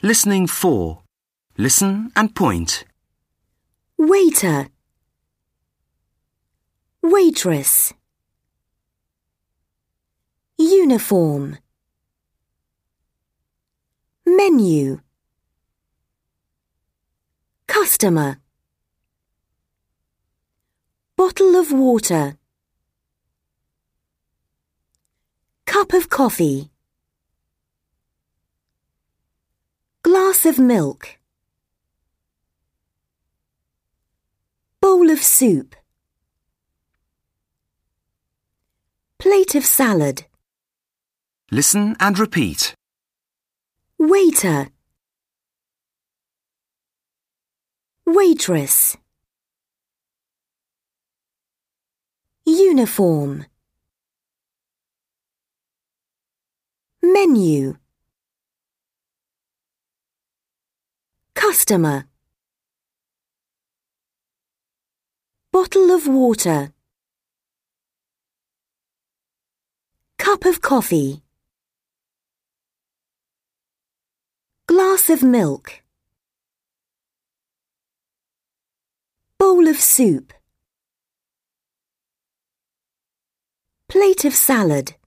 Listening 4. Listen and point. Waiter, waitress, uniform, menu, customer, bottle of water, cup of coffee, glass of milk, bowl of soup, plate of salad. Listen and repeat. Waiter, waitress, uniform, menu, customer, bottle of water, cup of coffee, glass of milk, bowl of soup, plate of salad.